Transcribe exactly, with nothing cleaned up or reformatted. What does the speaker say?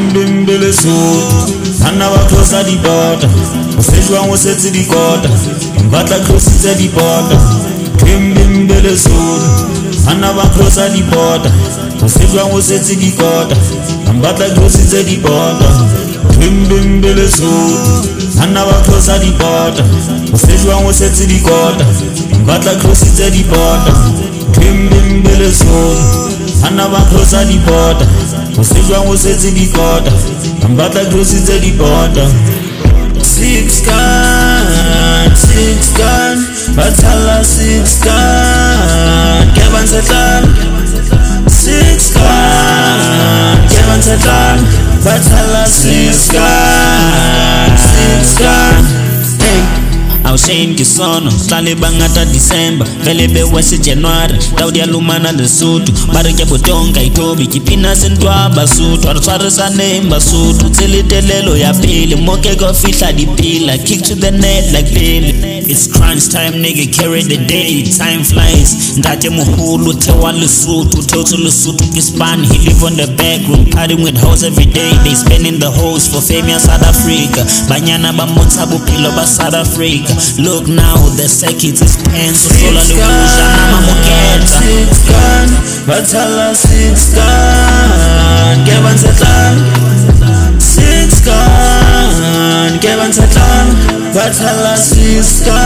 Bim bim bele so Hana ba closer di border Ofejwa ngo setsi di kota Mbatla closer di border Bim bim bele so Hana ba closer di border Ofejwa ngo setsi di kota Mbatla closer di border Bim bim bele so Hana ba closer di border Ofejwa ngo setsi di kota Mbatla closer di border Bim bim bele so Hana ba closer di border Ofejwa ngo setsi di kota Mbatla closer di border Six gun, six gun Bathala six gun Keban Setlan Six gun Keban Setlan Bathala six gun Six gun Hey Awushen kisono Hlale bangata December Vele bewese January Daudi alumana Lesotho Bareke botonga itobi Kipina sentwa Basotho Arutware sa name Basotho Tselitelelo ya pili Moke go fitla di pila Kick to the net like Billy It's crunch time nigga carry the day Time flies Ndate muhulu Tewa Lesotho Tewa Lesotho Kispan He live on the back room Partying with hoes every day They spending the hoes for fame ya South Africa Banyana ba Montabu Pilo ba South Africa Look now, the circuit is pencil. Sola de Wuja, Mama Moketa. Six gun, Bathala six gun. Keban Setlan. Six gun, Keban Setlan. Bathala six gun.